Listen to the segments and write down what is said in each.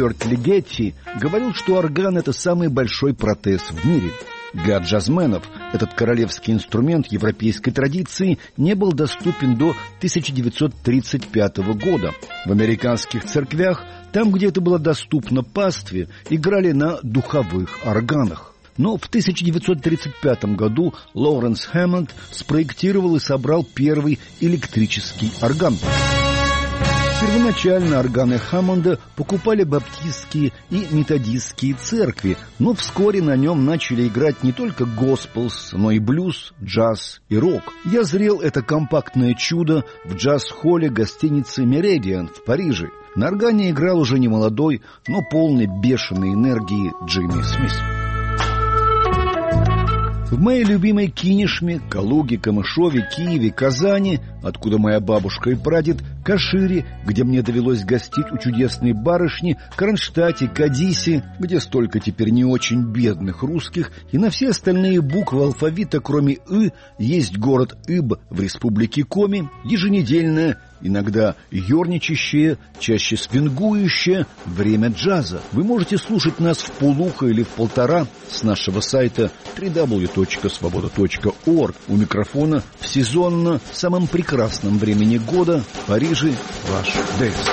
Роберт Лигетти говорил, что орган – это самый большой протез в мире. Для джазменов этот королевский инструмент европейской традиции не был доступен до 1935 года. В американских церквях, там, где это было доступно пастве, играли на духовых органах. Но в 1935 году Лоуренс Хэммонд спроектировал и собрал первый электрический орган. Первоначально органы Хэммонда покупали баптистские и методистские церкви, но вскоре на нем начали играть не только госпелс, но и блюз, джаз и рок. Я зрел это компактное чудо в джаз-холле гостиницы «Меридиан» в Париже. На органе играл уже не молодой, но полный бешеной энергии Джимми Смит. В моей любимой Кинешме, Калуге, Камышове, Киеве, Казани, откуда моя бабушка и прадед, Кашире, где мне довелось гостить у чудесной барышни, Кронштадте, Кадисе, где столько теперь не очень бедных русских, и на все остальные буквы алфавита, кроме «ы», есть город Иб в республике Коми, еженедельное, иногда ерничащее, чаще свингующее время джаза. Вы можете слушать нас в полуха или в полтора с нашего сайта www.svoboda.org. У микрофона в сезонно самом прекрасном времени года в Париже ваш Дэвис.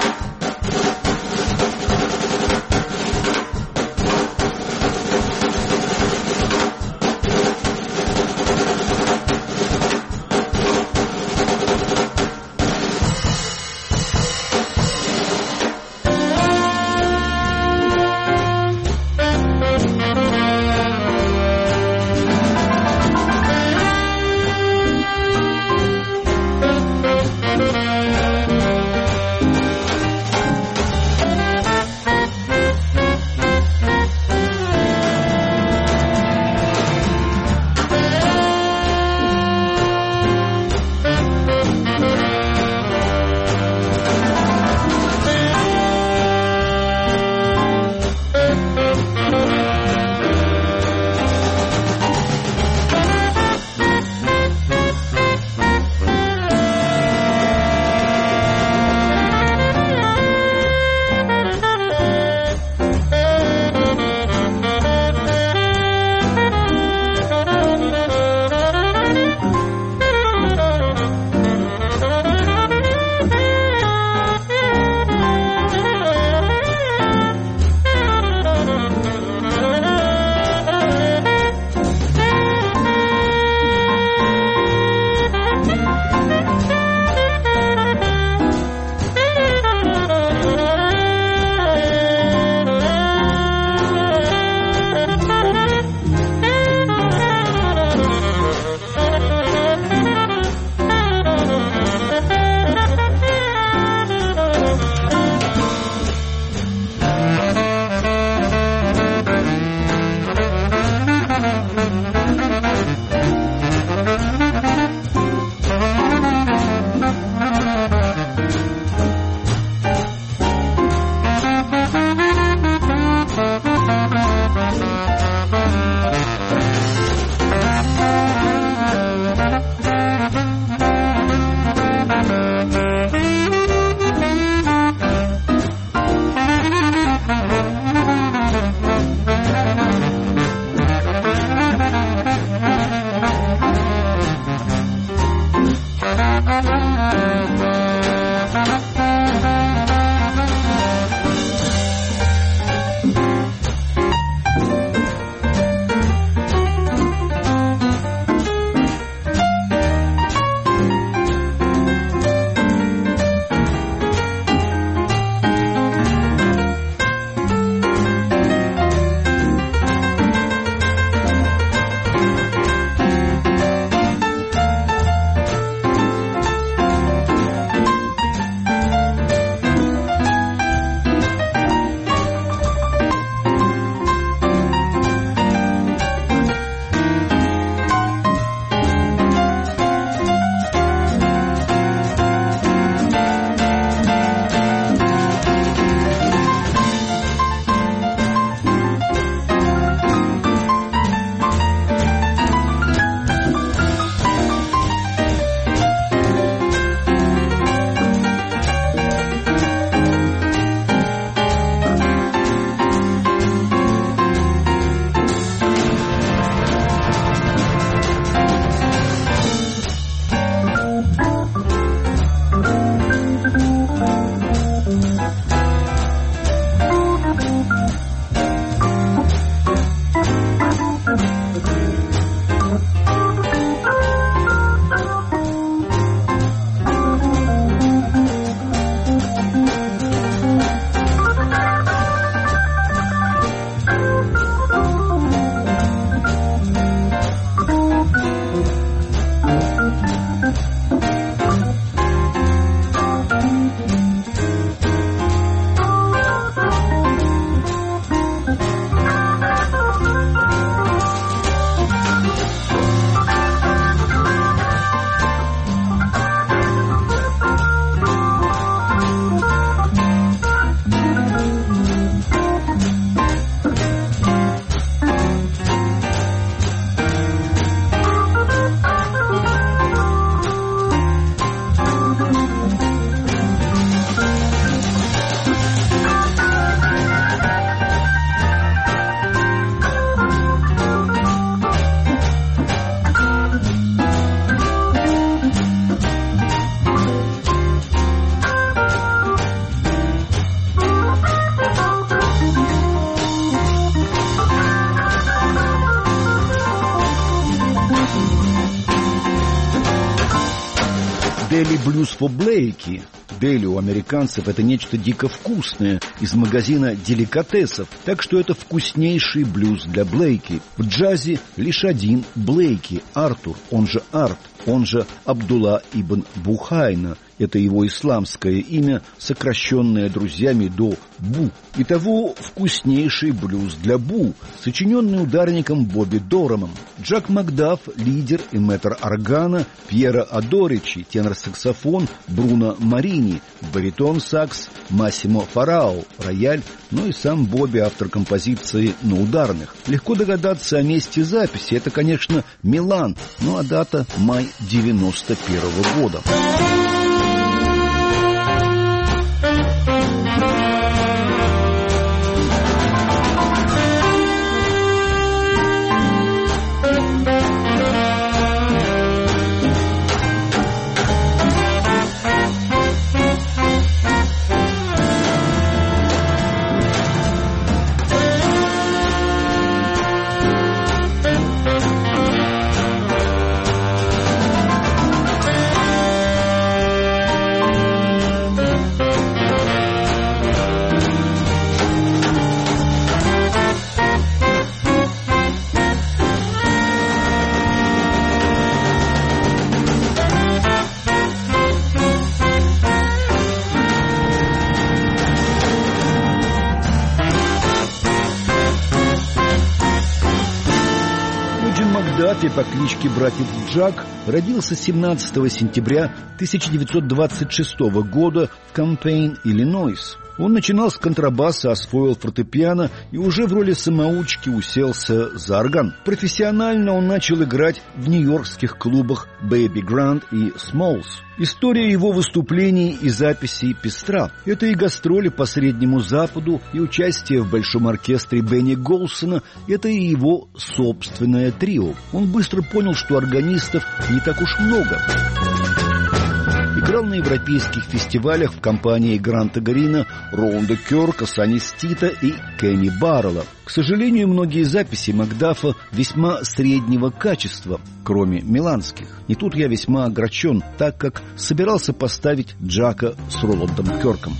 Дели блюз по Блейки. Дели у американцев это нечто дико вкусное из магазина деликатесов, так что это вкуснейший блюз для Блейки. В джазе лишь один Блейки, Артур, он же Арт, он же Абдулла ибн Бухайна. Это его исламское имя, сокращенное друзьями до Бу. Итого вкуснейший блюз для Бу, сочиненный ударником Бобби Дорамом. Джак Макдаф, лидер и мэтр органа, Пьеро Адоричи, тенор-саксофон, Бруно Марини, баритон-сакс, Массимо Фарау, рояль, ну и сам Бобби, автор композиции на ударных. Легко догадаться о месте записи. Это, конечно, Милан, ну а дата май 91 года. Макдафи по кличке Братец Джак родился 17 сентября 1926 года в Кампейн, Иллинойс. Он начинал с контрабаса, освоил фортепиано и уже в роли самоучки уселся за орган. Профессионально он начал играть в нью-йоркских клубах Baby Grand и Smalls. История его выступлений и записей пестра. Это и гастроли по Среднему Западу, и участие в Большом оркестре Бенни Голсона. Это и его собственное трио. Он быстро понял, что органистов не так уж много. Играл на европейских фестивалях в компании Гранта Гарина, Роланда Кёрка, Санни Стита и Кенни Баррелла. К сожалению, многие записи Макдафа весьма среднего качества, кроме миланских. И тут я весьма огорчен, так как собирался поставить Джака с Роландом Кёрком.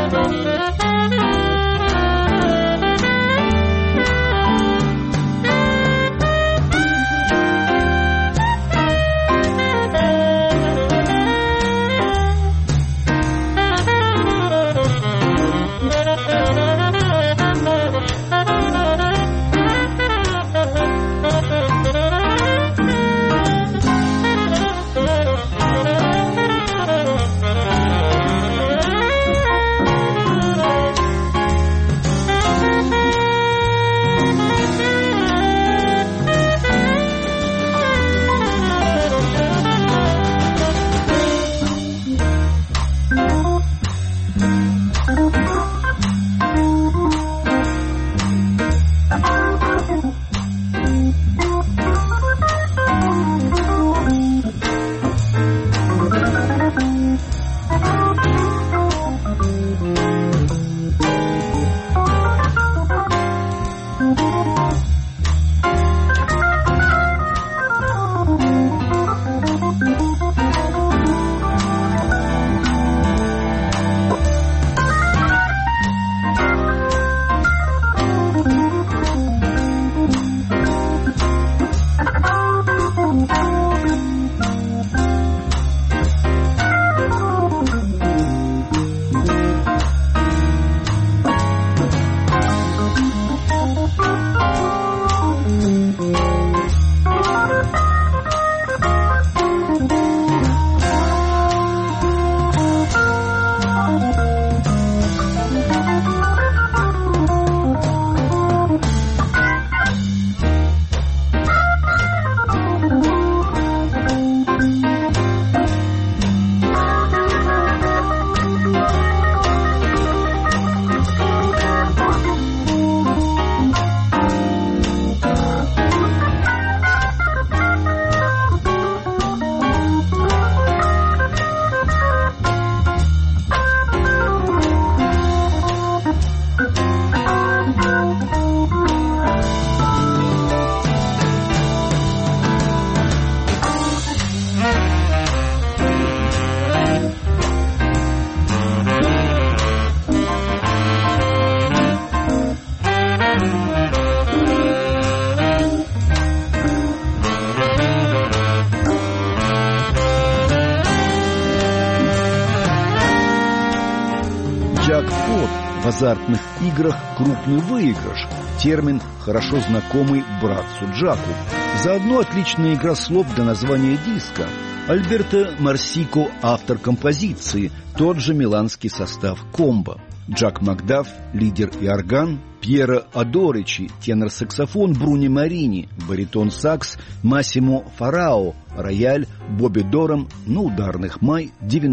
Джекпот в азартных играх крупный выигрыш. Термин, хорошо знакомый братцу Джаку. Заодно отличная игра слов для названия диска. Альберто Марсико – автор композиции, тот же миланский состав «Комбо». Джак Макдаф – лидер и орган, Пьеро Адоричи – тенор-саксофон, Бруни Марини – баритон-сакс, Массимо Фарао – рояль, Бобби Дорам на ударных май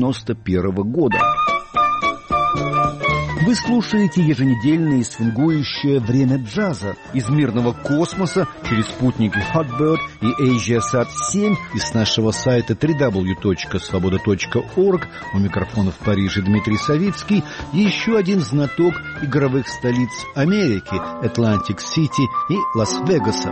91 года. Вы слушаете еженедельное свингующее время джаза из мирного космоса через спутники Hotbird и AsiaSat 7 и с нашего сайта www.svoboda.org. У микрофона в Париже Дмитрий Савицкий. Еще один знаток игровых столиц Америки – Атлантик-Сити и Лас-Вегаса.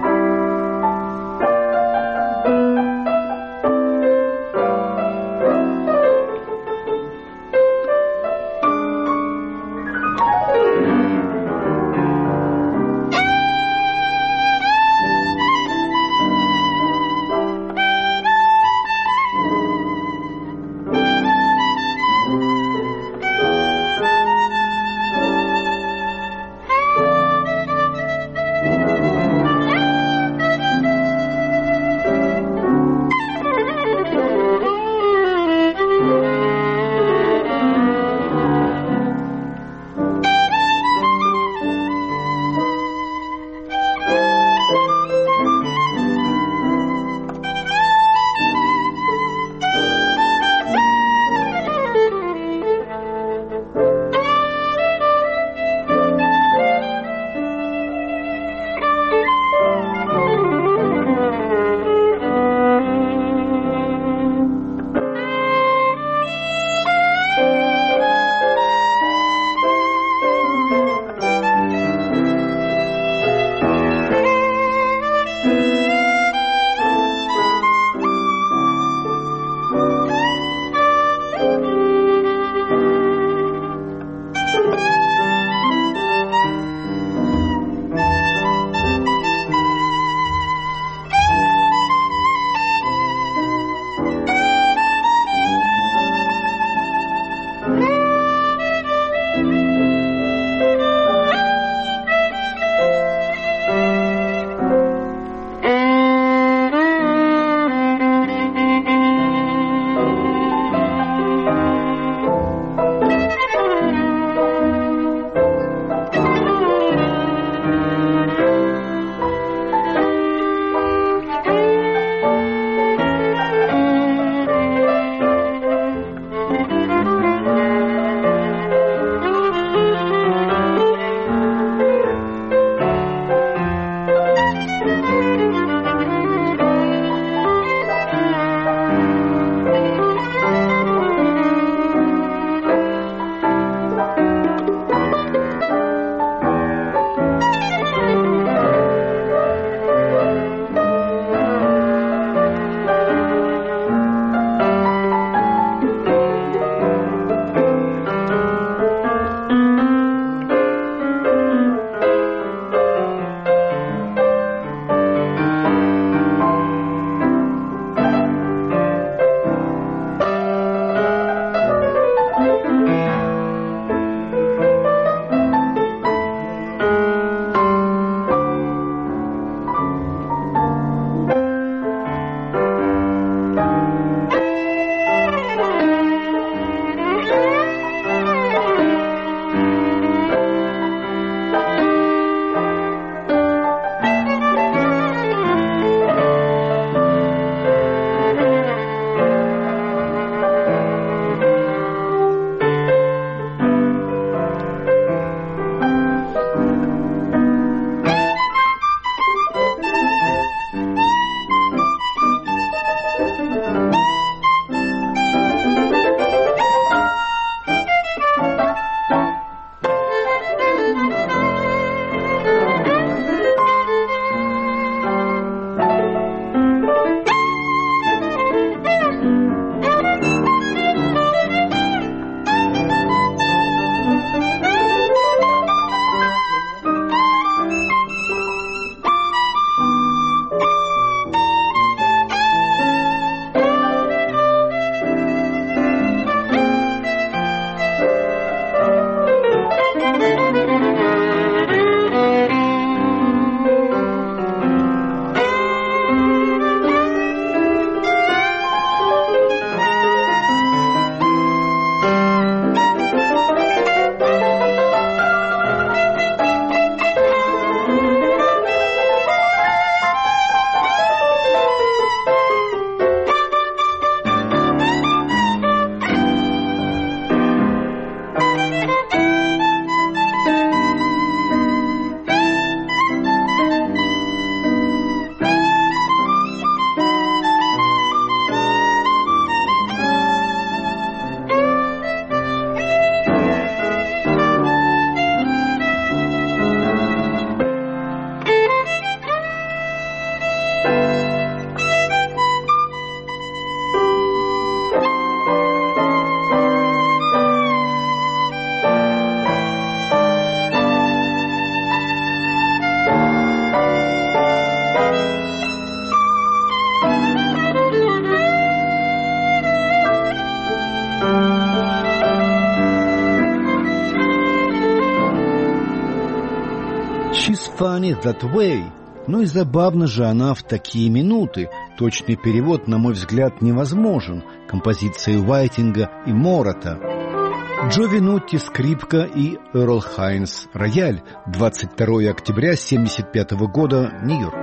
«She's funny that way». Ну и забавно же она в такие минуты. Точный перевод, на мой взгляд, невозможен. Композиции Уайтинга и Мората. Джо Винутти — скрипка и Эрл Хайнс — рояль. 22 октября 1975 года, Нью-Йорк.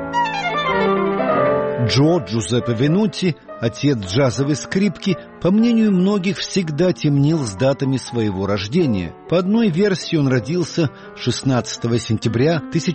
Джо Джузеппе Винутти, отец джазовой скрипки, по мнению многих, всегда темнил с датами своего рождения. По одной версии он родился 16 сентября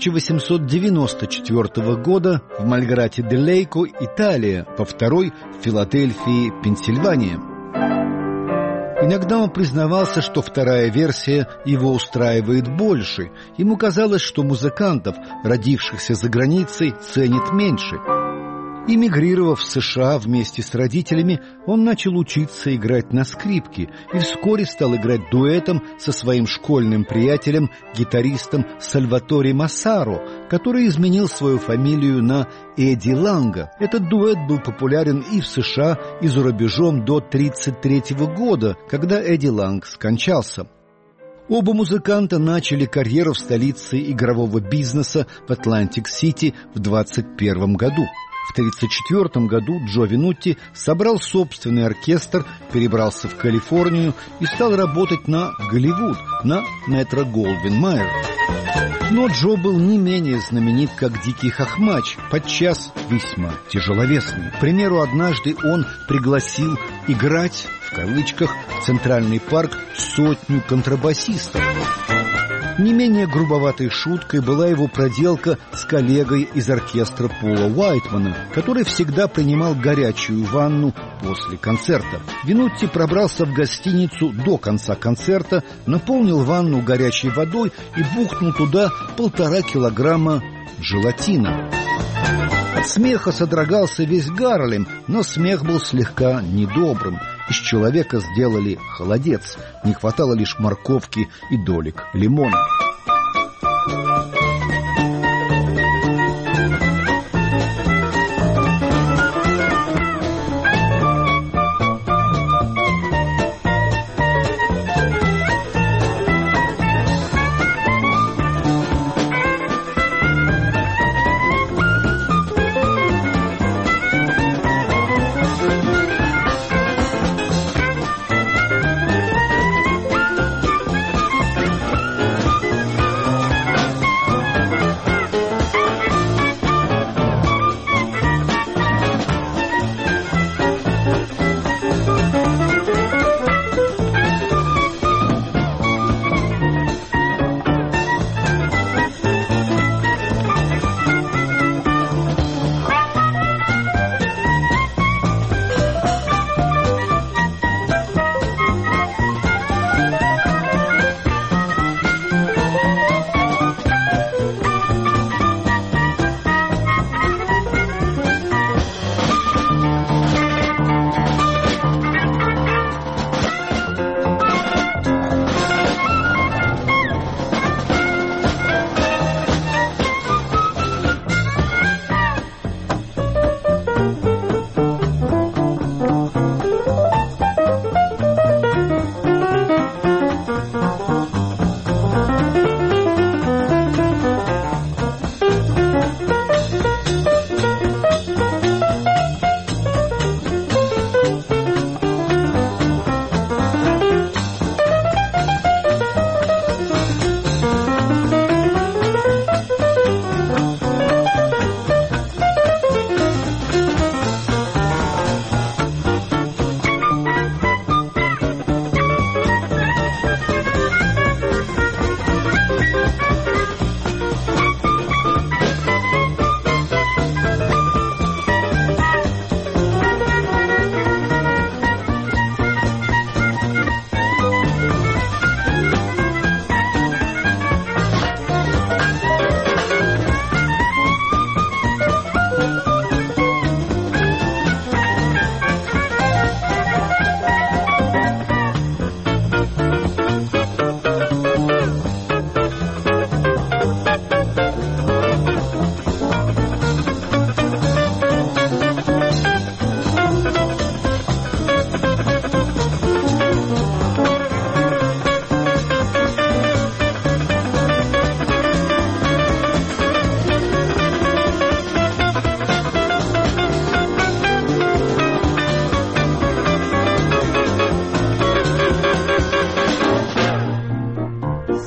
1894 года в Мальграте-де-Лейко, Италия, по второй — в Филадельфии, Пенсильвания. Иногда он признавался, что вторая версия его устраивает больше. Ему казалось, что музыкантов, родившихся за границей, ценит меньше. Эмигрировав в США вместе с родителями, он начал учиться играть на скрипке и вскоре стал играть дуэтом со своим школьным приятелем, гитаристом Сальваторе Массаро, который изменил свою фамилию на Эдди Ланга. Этот дуэт был популярен и в США, и за рубежом до 1933 года, когда Эдди Ланг скончался. Оба музыканта начали карьеру в столице игрового бизнеса в Атлантик-Сити в 1921 году. В 1934 году Джо Винутти собрал собственный оркестр, перебрался в Калифорнию и стал работать на Голливуд, на Метро-Голдвин-Майер. Но Джо был не менее знаменит, как Дикий Хохмач, подчас весьма тяжеловесный. К примеру, однажды он пригласил играть, в кавычках, в Центральный парк 100 контрабасистов. Не менее грубоватой шуткой была его проделка с коллегой из оркестра Пола Уайтмана, который всегда принимал горячую ванну после концерта. Винутти пробрался в гостиницу до конца концерта, наполнил ванну горячей водой и бухнул туда 1,5 килограмма желатина. От смеха содрогался весь Гарлем, но смех был слегка недобрым. Из человека сделали холодец. Не хватало лишь морковки и долек лимона.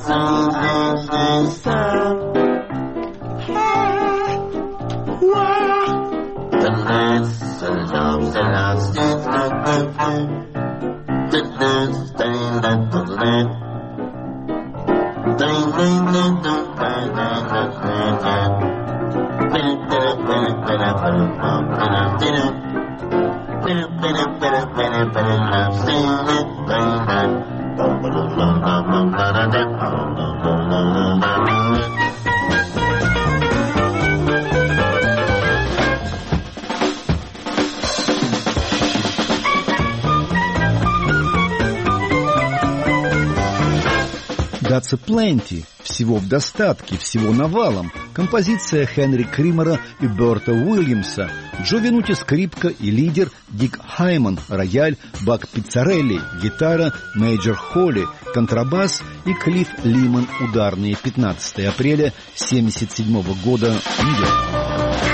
That's a plenty. Всего в достатке, всего навалом. Композиция Хенри Кримера и Берта Уильямса. Джо Винути — скрипка и лидер, Дик Хайман — рояль, Бак Пиццарелли — гитара, Мейджор Холли — контрабас и Клифф Лимон — ударные. 15 апреля 1977 года, Нью-Йорк.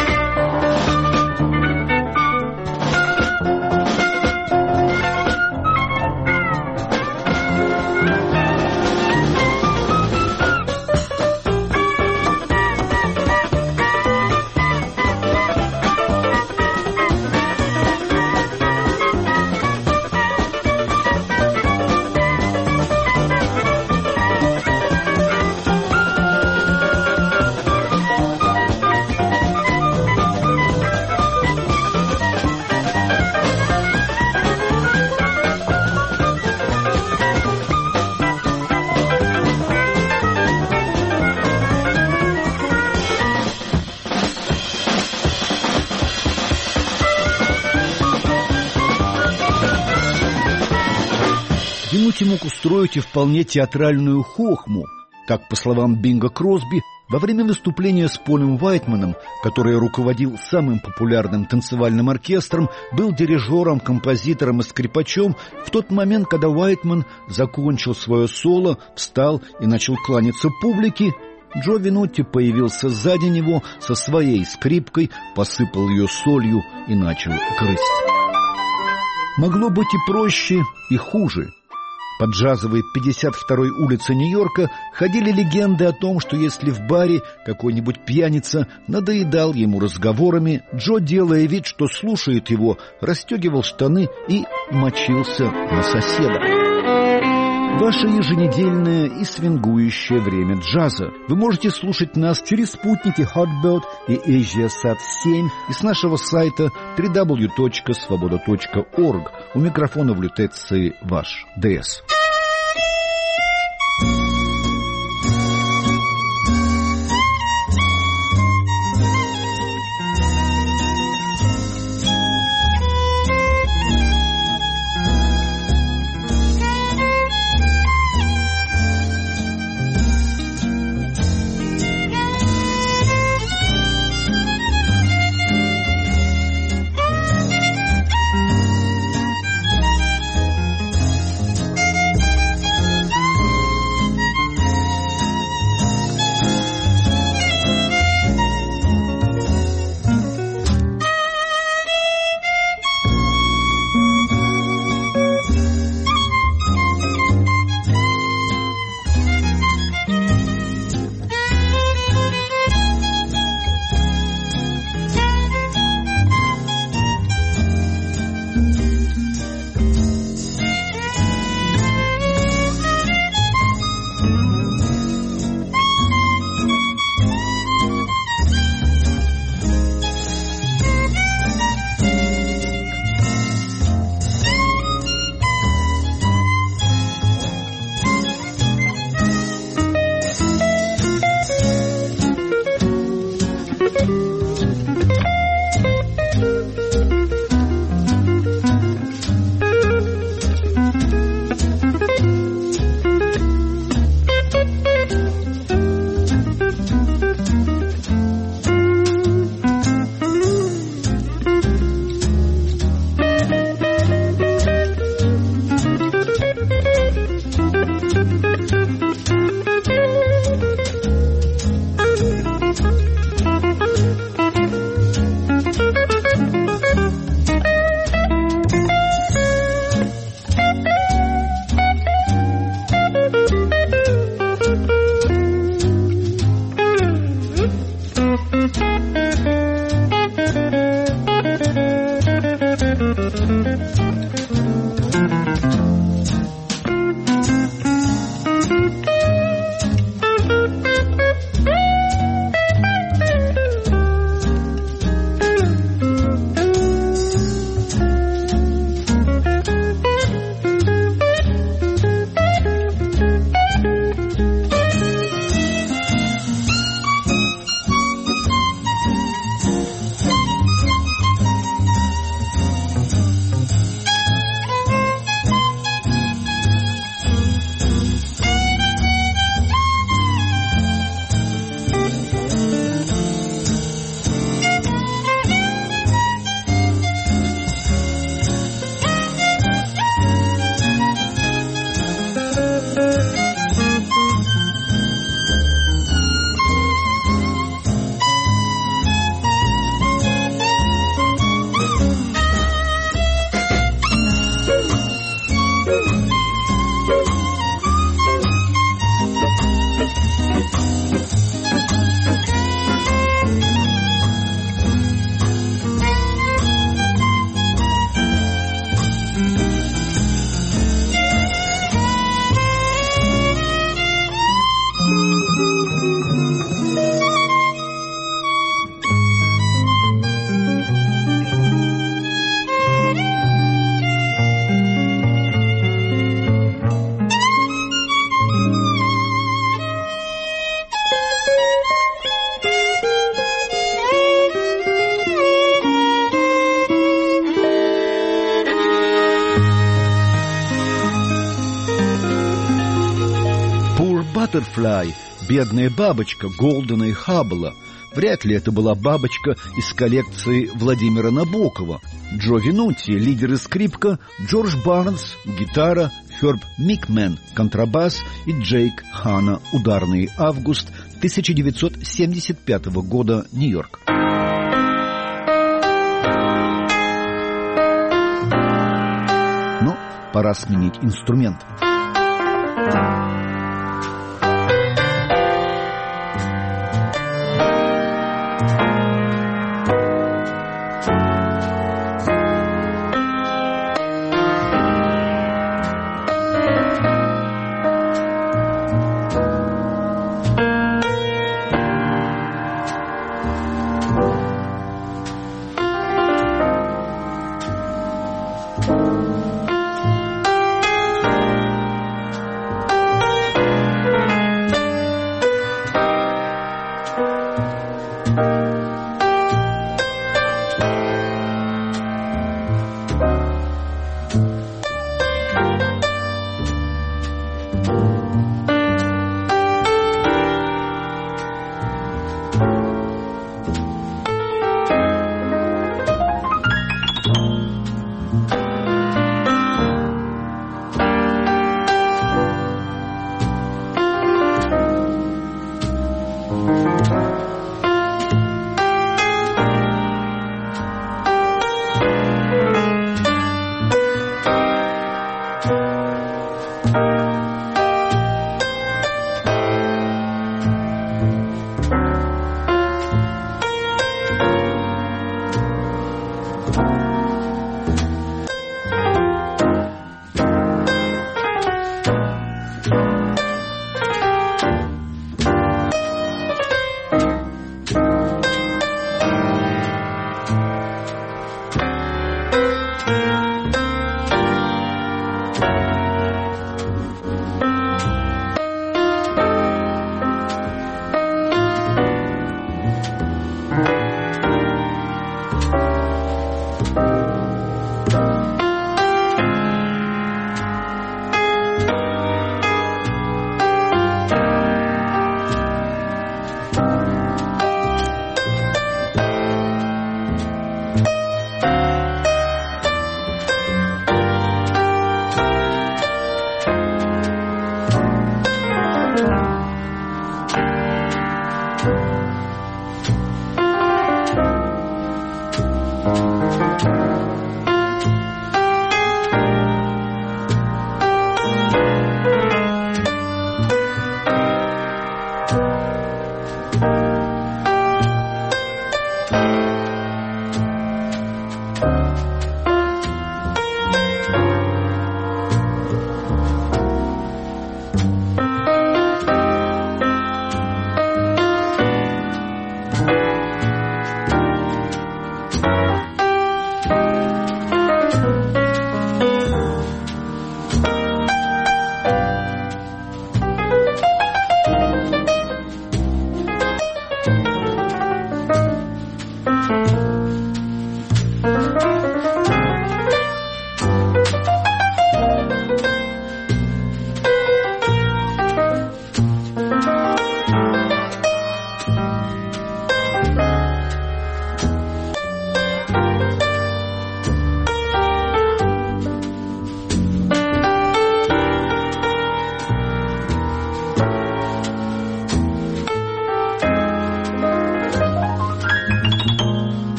Винути мог устроить и вполне театральную хохму. Так, по словам Бинга Кросби, во время выступления с Полем Уайтманом, который руководил самым популярным танцевальным оркестром, был дирижером, композитором и скрипачом, в тот момент, когда Уайтман закончил свое соло, встал и начал кланяться публике, Джо Винути появился сзади него со своей скрипкой, посыпал ее солью и начал грызть. Могло быть и проще, и хуже. По джазовой 52-й улице Нью-Йорка ходили легенды о том, что если в баре какой-нибудь пьяница надоедал ему разговорами, Джо, делая вид, что слушает его, расстегивал штаны и мочился на соседа. Ваше еженедельное и свингующее время джаза. Вы можете слушать нас через спутники Hotbird и AsiaSat 7 и с нашего сайта www.svoboda.org. У микрофона в лютеции ваш ДС. Баттерфляй, бедная бабочка Голдена и Хаббла. Вряд ли это была бабочка из коллекции Владимира Набокова. Джо Винути, лидер и скрипка, Джордж Барнс, гитара, Херб Микмен, контрабас и Джейк Хана, ударный. Август 1975 года, Нью-Йорк. Но пора сменить инструмент.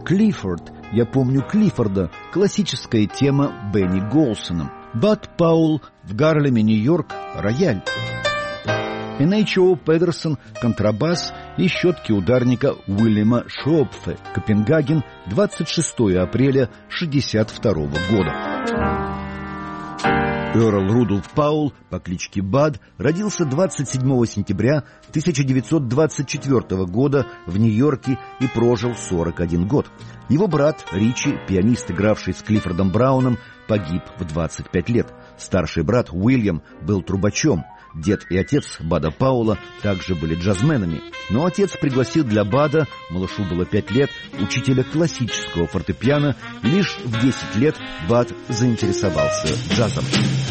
Клиффорд, я помню Клиффорда, классическая тема Бенни Голсона. Бад Паул в Гарлеме, Нью-Йорк, рояль. N.H.O. Педерсон, контрабас и щетки ударника Уильяма Шопфе, Копенгаген, 26 апреля 1962 года. Эрл Рудольф Паул по кличке Бад родился 27 сентября 1924 года в Нью-Йорке и прожил 41 год. Его брат Ричи, пианист, игравший с Клиффордом Брауном, погиб в 25 лет. Старший брат Уильям был трубачом. Дед и отец Бада Паула также были джазменами. Но отец пригласил для Бада, малышу было 5 лет, учителя классического фортепиано, и лишь в 10 лет Бад заинтересовался джазом.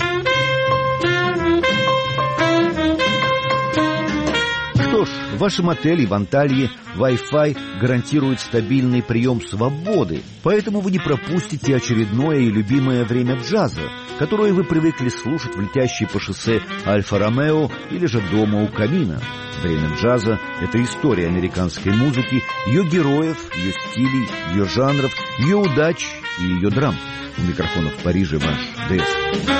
Что ж, в вашем отеле в Анталье Wi-Fi гарантирует стабильный прием свободы, поэтому вы не пропустите очередное и любимое время джаза, которое вы привыкли слушать в летящей по шоссе Альфа-Ромео или же дома у камина. Время джаза — это история американской музыки, ее героев, ее стилей, ее жанров, ее удач и ее драм. У микрофона в Париже ваш ДС.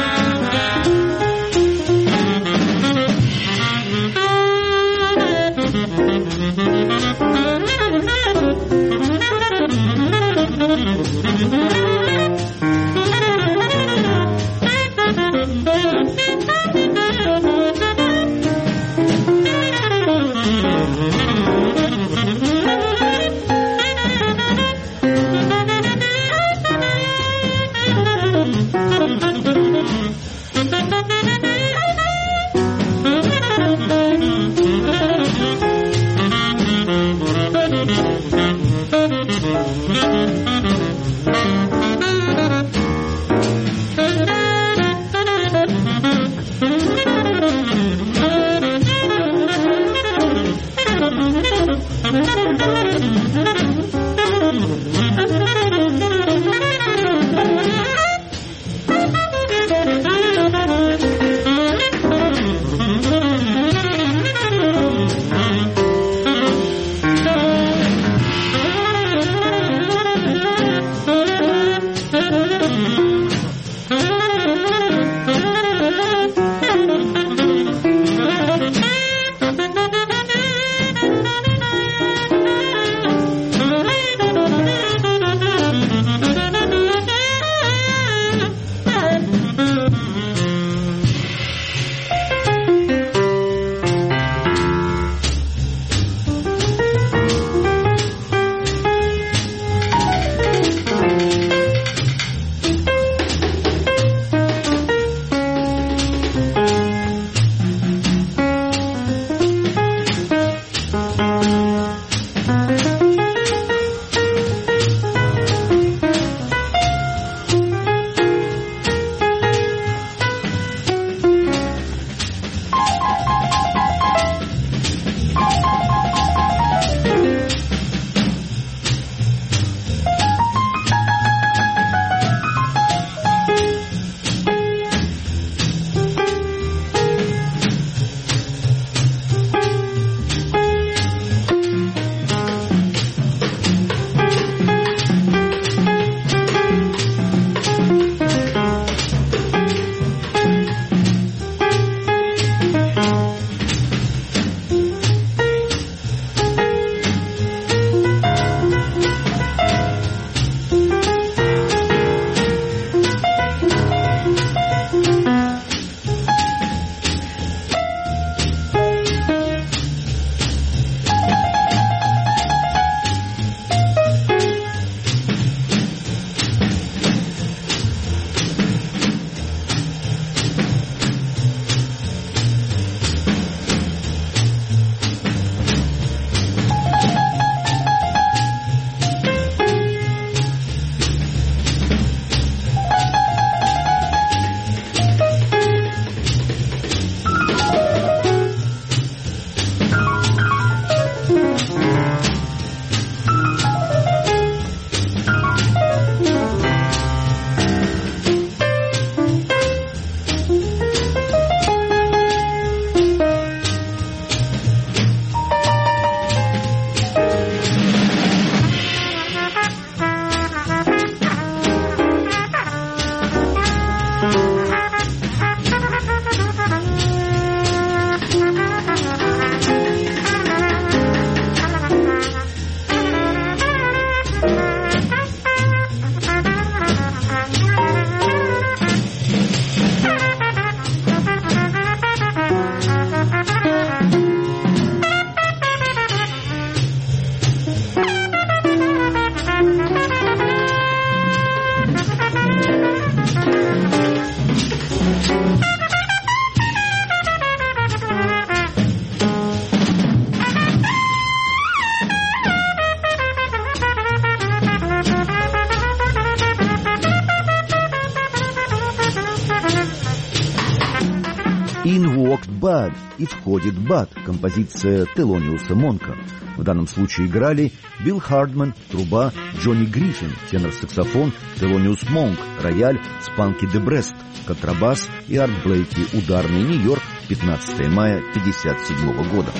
Walked Bad и входит Bad, композиция Телониуса Монка. В данном случае играли Билл Хардман, труба, Джонни Гриффин, тенор-саксофон, Телониус Монк, рояль, Спанки де Брест, контрабас и Арт Блейки, ударный, Нью-Йорк, 15 мая 1957 года.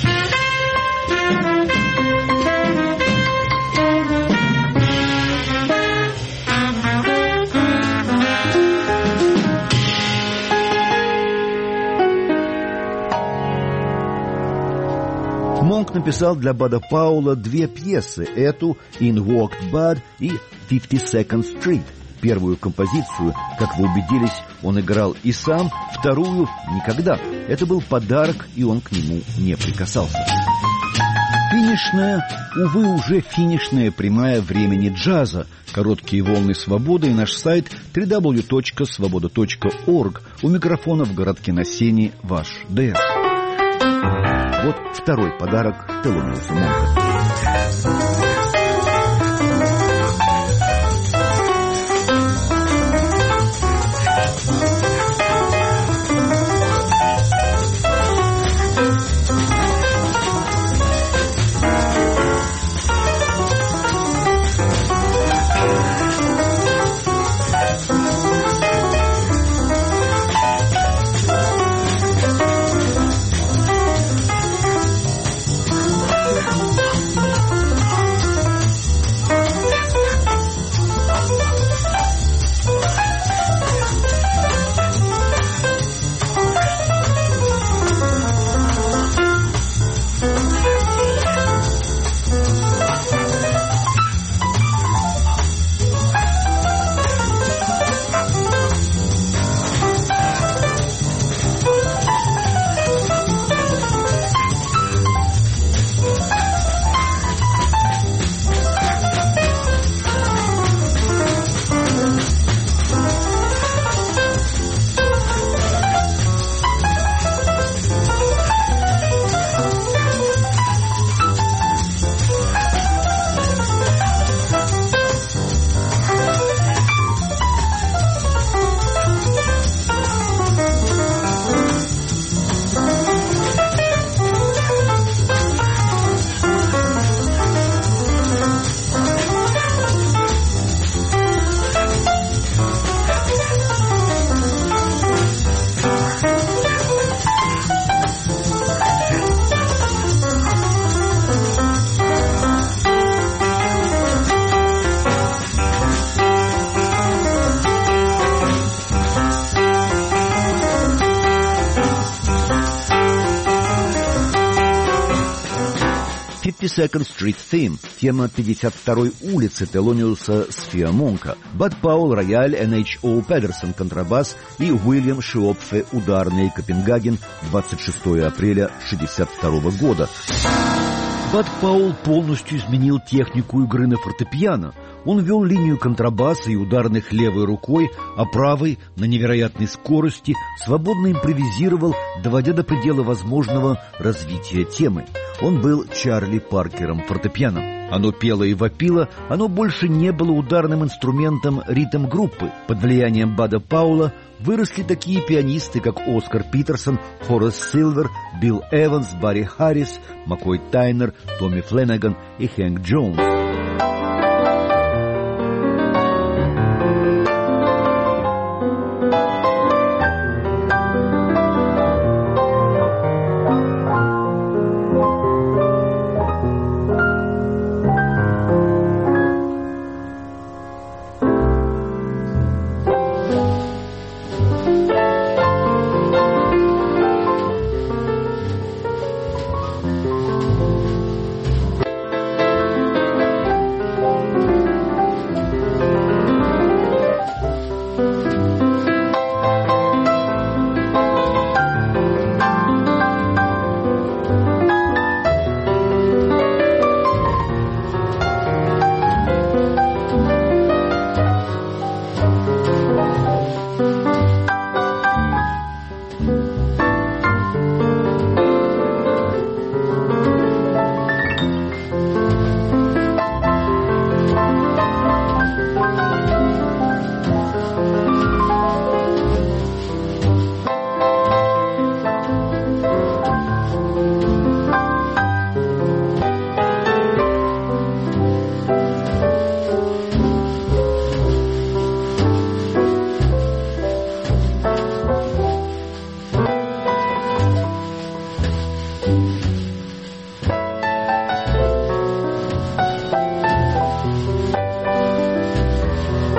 Монк написал для Бада Паула 2 пьесы, эту «In Walked Bad» и «52nd Street». Первую композицию, как вы убедились, он играл и сам, вторую — никогда. Это был подарок, и он к нему не прикасался. Финишная, увы, уже финишная прямая времени джаза. Короткие волны свободы и наш сайт www.svoboda.org. У микрофона в городке на Сене ваш ДР. Вот второй подарок Телониуса Монка. «52nd Street Theme» — тема 52-й улицы Телониуса Сфиа Монка. Бад Паул — рояль, Н.Х.О. Педерсон — контрабас и Уильям Шиопфе — ударный, Копенгаген, 26 апреля 1962 года. Бад Паул полностью изменил технику игры на фортепиано. Он вел линию контрабаса и ударных левой рукой, а правой, на невероятной скорости, свободно импровизировал, доводя до предела возможного развития темы. Он был Чарли Паркером фортепиано. Оно пело и вопило, оно больше не было ударным инструментом ритм-группы. Под влиянием Бада Паула выросли такие пианисты, как Оскар Питерсон, Хорас Силвер, Билл Эванс, Барри Харрис, Маккой Тайнер, Томми Фленнеган и Хэнк Джонс.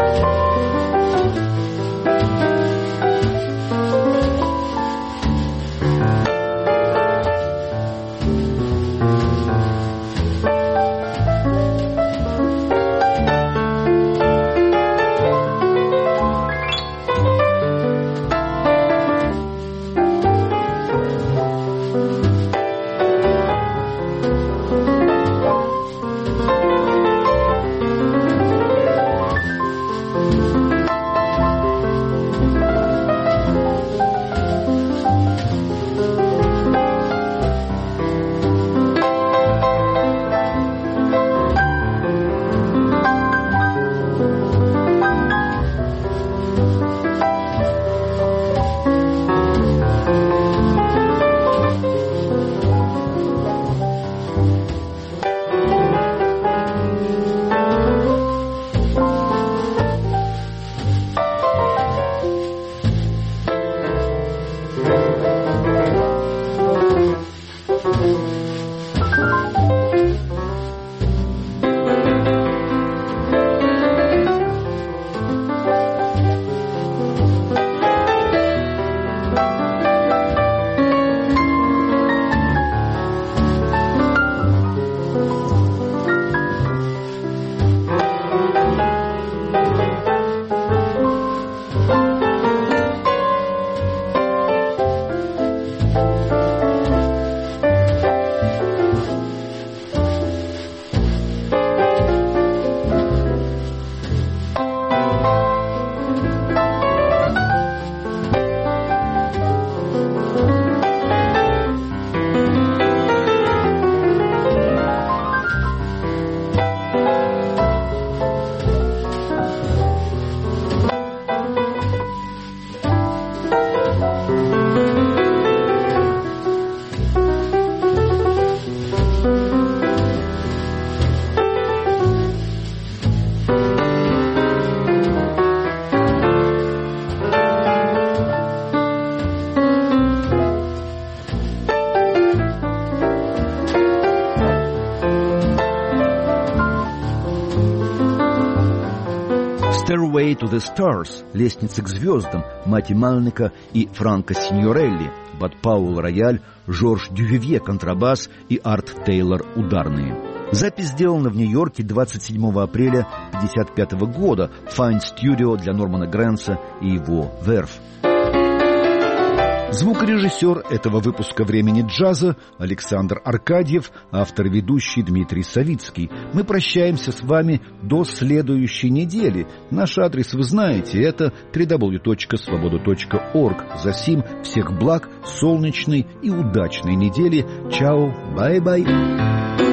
«Stairway to the Stars» — «Лестница к звездам» Мати Малника и Франко Синьорелли, Бад Пауэлл рояль, Жорж Дювивье контрабас и Арт Тейлор ударные. Запись сделана в Нью-Йорке 27 апреля 1955 года в Fine Studio для Нормана Грэнса и его Верф. Звукорежиссер этого выпуска «Времени джаза» Александр Аркадьев, автор-ведущий Дмитрий Савицкий. Мы прощаемся с вами до следующей недели. Наш адрес вы знаете, это www.svoboda.org. Засим всех благ, солнечной и удачной недели. Чао, бай-бай.